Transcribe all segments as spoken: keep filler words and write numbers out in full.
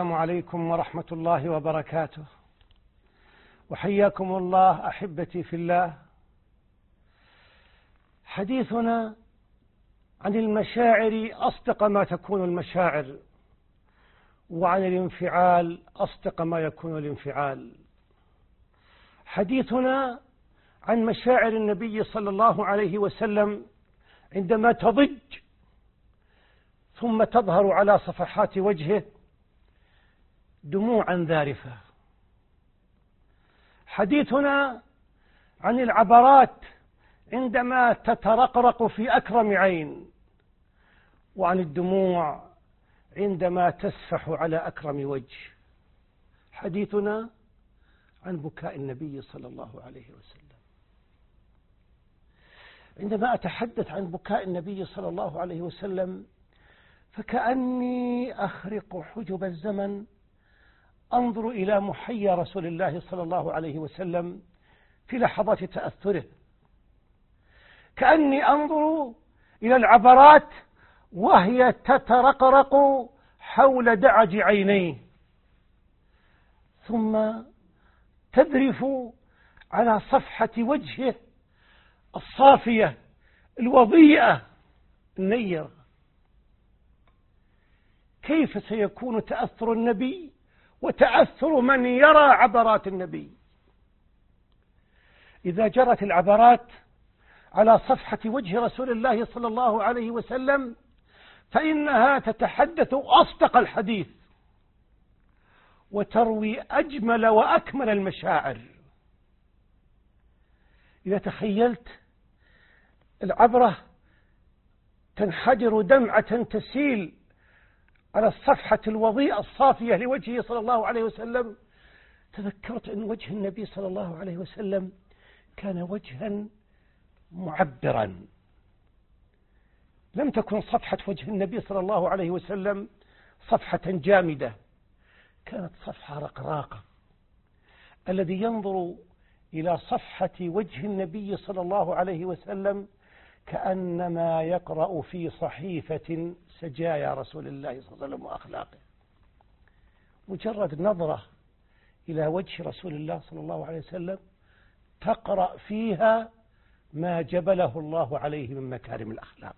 السلام عليكم ورحمة الله وبركاته، وحياكم الله أحبتي في الله. حديثنا عن المشاعر أصدق ما تكون المشاعر، وعن الانفعال أصدق ما يكون الانفعال. حديثنا عن مشاعر النبي صلى الله عليه وسلم عندما تضج ثم تظهر على صفحات وجهه دموعا ذارفة. حديثنا عن العبرات عندما تترقرق في أكرم عين، وعن الدموع عندما تسفح على أكرم وجه. حديثنا عن بكاء النبي صلى الله عليه وسلم. عندما أتحدث عن بكاء النبي صلى الله عليه وسلم فكأني أخرق حجب الزمن، أنظر إلى محيا رسول الله صلى الله عليه وسلم في لحظات تأثره، كأني أنظر إلى العبرات وهي تترقرق حول دعج عينيه، ثم تذرف على صفحة وجهه الصافية الوضيئة النيرة. كيف سيكون تأثر النبي وتأثر من يرى عبرات النبي؟ إذا جرت العبرات على صفحة وجه رسول الله صلى الله عليه وسلم فإنها تتحدث أصدق الحديث وتروي أجمل وأكمل المشاعر. إذا تخيلت العبرة تنحدر دمعة تسيل على الصفحة الوضيئة الصافية لوجهه صلى الله عليه وسلم، تذكرت أن وجه النبي صلى الله عليه وسلم كان وجها معبرا. لم تكن صفحة وجه النبي صلى الله عليه وسلم صفحة جامدة، كانت صفحة رقراقة. الذي ينظر إلى صفحة وجه النبي صلى الله عليه وسلم كأنما يقرأ في صحيفة سجايا رسول الله صلى الله عليه وسلم وأخلاقه. مجرد نظرة إلى وجه رسول الله صلى الله عليه وسلم تقرأ فيها ما جبله الله عليه من مكارم الأخلاق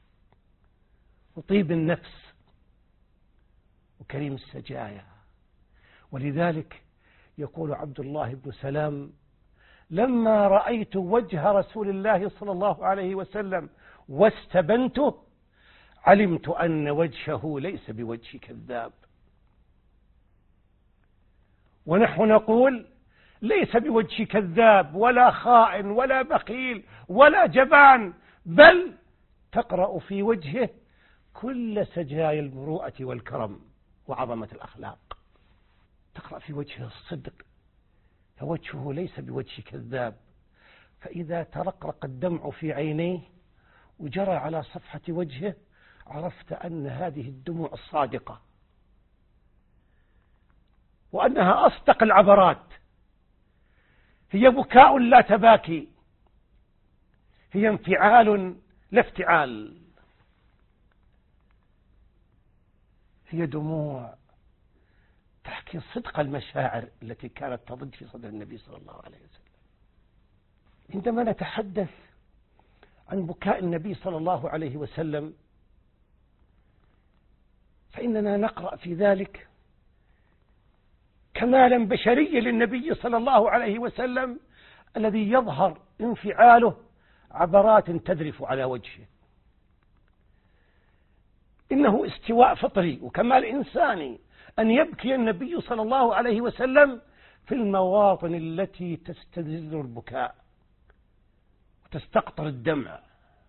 وطيب النفس وكريم السجايا. ولذلك يقول عبد الله بن سلام: لما رأيت وجه رسول الله صلى الله عليه وسلم واستبنته علمت أن وجهه ليس بوجه كذاب. ونحن نقول ليس بوجه كذاب ولا خائن ولا بخيل ولا جبان، بل تقرأ في وجهه كل سجايا المروءة والكرم وعظمة الأخلاق. تقرأ في وجهه الصدق، فوجهه ليس بوجه كذاب. فإذا ترقرق الدمع في عينيه وجرى على صفحة وجهه عرفت أن هذه الدموع الصادقة، وأنها أصدق العبرات. هي بكاء لا تباكي، هي انفعال لا افتعال، هي دموع تحكي صدق المشاعر التي كانت تضج في صدر النبي صلى الله عليه وسلم. عندما نتحدث عن بكاء النبي صلى الله عليه وسلم فإننا نقرأ في ذلك كمالا بشريا للنبي صلى الله عليه وسلم الذي يظهر انفعاله عبرات تذرف على وجهه. إنه استواء فطري وكمال إنساني أن يبكي النبي صلى الله عليه وسلم في المواطن التي تستدل البكاء وتستقطر الدمع.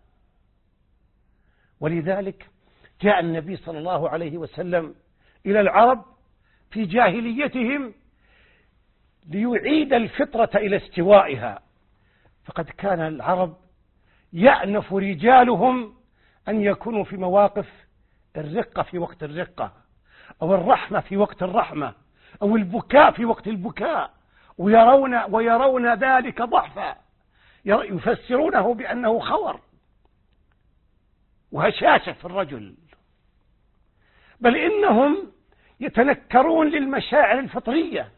ولذلك جاء النبي صلى الله عليه وسلم إلى العرب في جاهليتهم ليعيد الفطرة إلى استوائها. فقد كان العرب يأنف رجالهم أن يكونوا في مواقف الرقة في وقت الرقة، أو الرحمة في وقت الرحمة، أو البكاء في وقت البكاء، ويرون, ويرون ذلك ضعفا، يفسرونه بأنه خور وهشاشة في الرجل. بل إنهم يتنكرون للمشاعر الفطرية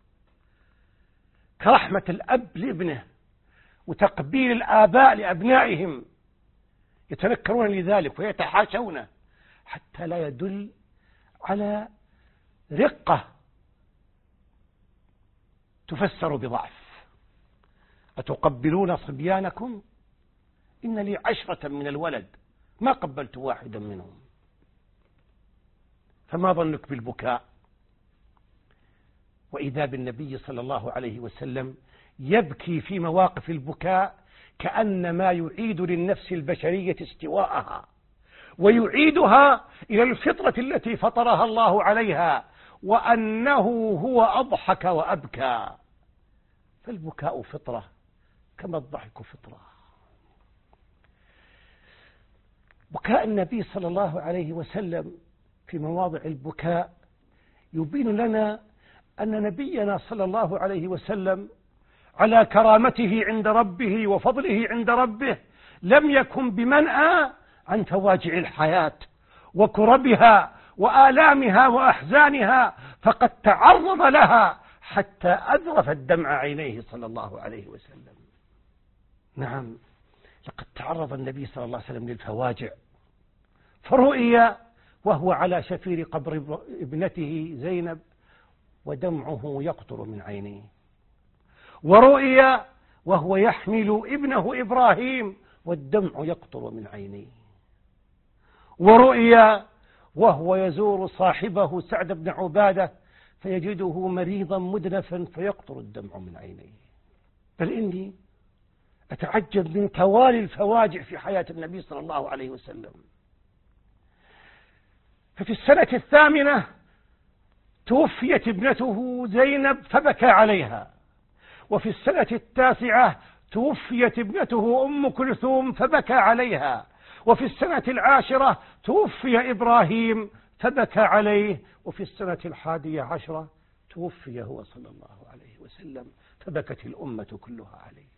كرحمة الأب لابنه وتقبيل الآباء لأبنائهم، يتنكرون لذلك ويتحاشونه حتى لا يدل على رقة تفسر بضعف. أتقبلون صبيانكم؟ إن لي عشرة من الولد ما قبلت واحدا منهم. فما ظنك بالبكاء؟ وإذا بالنبي صلى الله عليه وسلم يبكي في مواقف البكاء كأنما يعيد للنفس البشرية استواءها ويعيدها إلى الفطرة التي فطرها الله عليها، وأنه هو أضحك وأبكى. فالبكاء فطرة كما الضحك فطرة. بكاء النبي صلى الله عليه وسلم في مواضع البكاء يبين لنا أن نبينا صلى الله عليه وسلم على كرامته عند ربه وفضله عند ربه لم يكن بمنأى عن فواجع الحياة وكربها وآلامها وأحزانها، فقد تعرض لها حتى أذرفت دمع عينيه صلى الله عليه وسلم. نعم، لقد تعرض النبي صلى الله عليه وسلم للفواجع، فرؤي وهو على شفير قبر ابنته زينب ودمعه يقطر من عينيه، ورؤي وهو يحمل ابنه إبراهيم والدمع يقطر من عينيه، ورؤي وهو يزور صاحبه سعد بن عبادة فيجده مريضا مدنفا فيقطر الدمع من عينيه. بل إني أتعجب من توالي الفواجع في حياة النبي صلى الله عليه وسلم. ففي السنة الثامنة توفيت ابنته زينب فبكى عليها، وفي السنة التاسعة توفيت ابنته أم كلثوم فبكى عليها، وفي السنة العاشرة توفي إبراهيم فبكى عليه، وفي السنة الحادية عشرة توفي هو صلى الله عليه وسلم فبكت الأمة كلها عليه.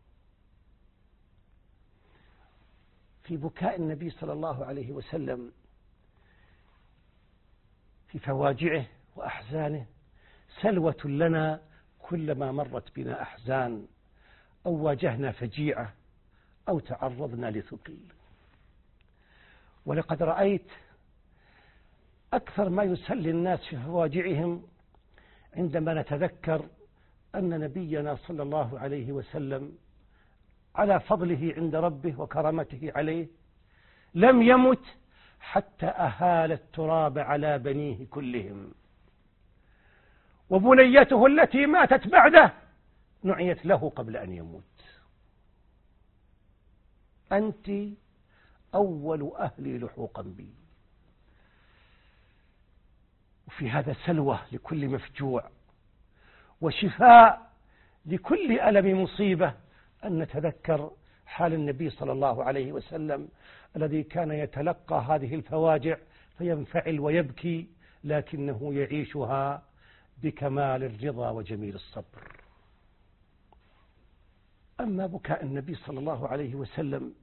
في بكاء النبي صلى الله عليه وسلم في فواجعه وأحزانه سلوة لنا كلما مرت بنا أحزان أو واجهنا فجيعة أو تعرضنا لثقيل. ولقد رأيت أكثر ما يسلي الناس في فواجعهم عندما نتذكر أن نبينا صلى الله عليه وسلم على فضله عند ربه وكرامته عليه لم يمت حتى أهال التراب على بنيه كلهم، وبنيته التي ماتت بعده نعيت له قبل أن يموت: أنت أول أهلي لحوقا بي. وفي هذا سلوى لكل مفجوع وشفاء لكل ألم مصيبة أن نتذكر حال النبي صلى الله عليه وسلم الذي كان يتلقى هذه الفواجع فينفعل ويبكي، لكنه يعيشها بكمال الرضا وجميل الصبر. أما بكاء النبي صلى الله عليه وسلم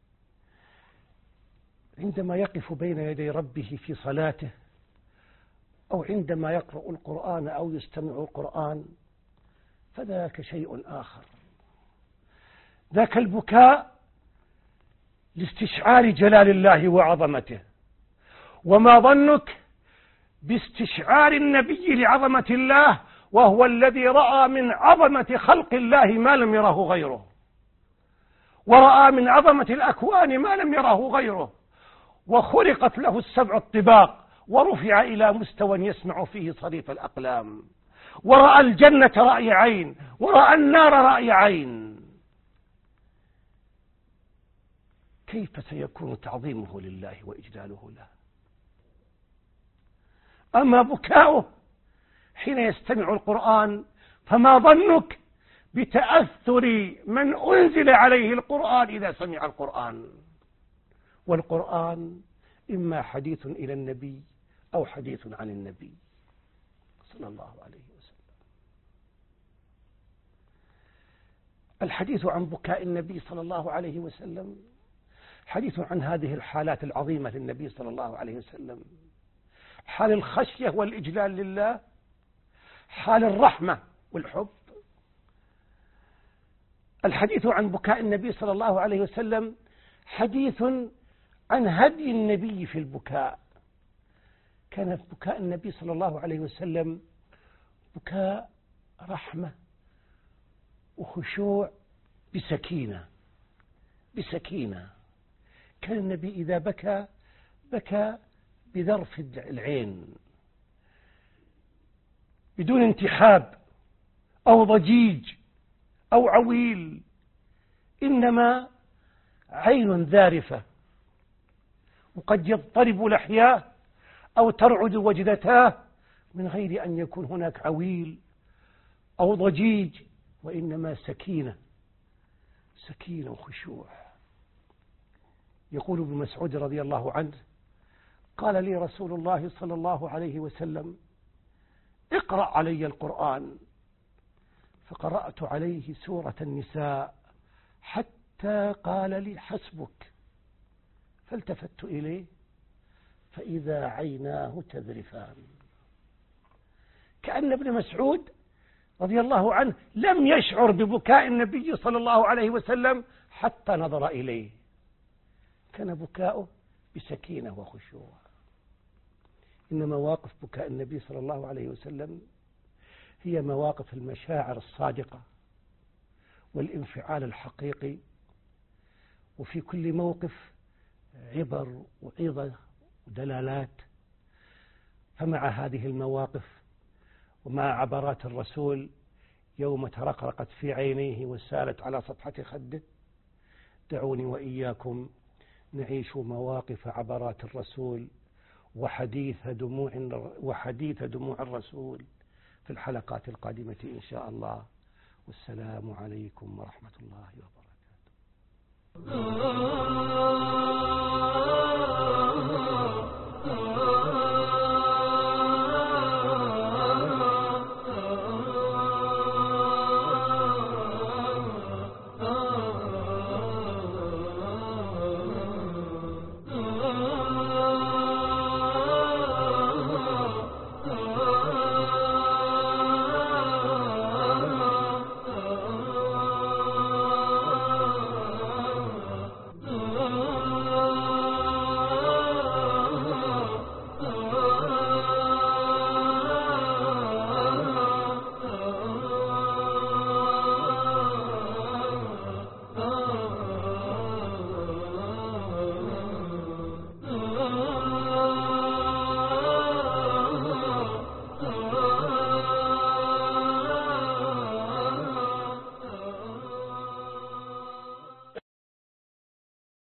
عندما يقف بين يدي ربه في صلاته أو عندما يقرأ القرآن أو يستمع القرآن فذاك شيء آخر. ذاك البكاء لاستشعار جلال الله وعظمته. وما ظنك باستشعار النبي لعظمة الله وهو الذي رأى من عظمة خلق الله ما لم يره غيره، ورأى من عظمة الأكوان ما لم يره غيره، وخلقت له السبع الطباق ورفع إلى مستوى يسمع فيه صريف الأقلام، ورأى الجنة رأي عين ورأى النار رأي عين. كيف سيكون تعظيمه لله وإجلاله له؟ أما بكاؤه حين يستمع القرآن فما ظنك بتأثر من أنزل عليه القرآن إذا سمع القرآن؟ والقرآن إما حديث إلى النبي أو حديث عن النبي صلى الله عليه وسلم. الحديث عن بكاء النبي صلى الله عليه وسلم حديث عن هذه الحالات العظيمة للنبي صلى الله عليه وسلم، حال الخشية والإجلال لله، حال الرحمة والحب. الحديث عن بكاء النبي صلى الله عليه وسلم حديث عن هدي النبي في البكاء. كان بكاء النبي صلى الله عليه وسلم بكاء رحمة وخشوع بسكينة بسكينة. كان النبي إذا بكى بكى بذرف العين بدون انتحاب أو ضجيج أو عويل، إنما عين ذارفة، وقد يضطرب لحياه أو ترعد وجدتاه من غير أن يكون هناك عويل أو ضجيج، وإنما سكينة سكينة وخشوع. يقول ابن مسعود رضي الله عنه: قال لي رسول الله صلى الله عليه وسلم: اقرأ علي القرآن، فقرأت عليه سورة النساء حتى قال لي: حسبك. فالتفت إليه فإذا عيناه تذرفان. كأن ابن مسعود رضي الله عنه لم يشعر ببكاء النبي صلى الله عليه وسلم حتى نظر إليه. كان بكاؤه بسكينة وخشوع. إن مواقف بكاء النبي صلى الله عليه وسلم هي مواقف المشاعر الصادقة والانفعال الحقيقي، وفي كل موقف عبر وعظة ودلالات. فمع هذه المواقف ومع عبرات الرسول يوم ترقرقت في عينيه وسالت على صفحة خده، دعوني وإياكم نعيش مواقف عبرات الرسول وحديث دموع وحديث دموع الرسول في الحلقات القادمة إن شاء الله. والسلام عليكم ورحمة الله وبركاته.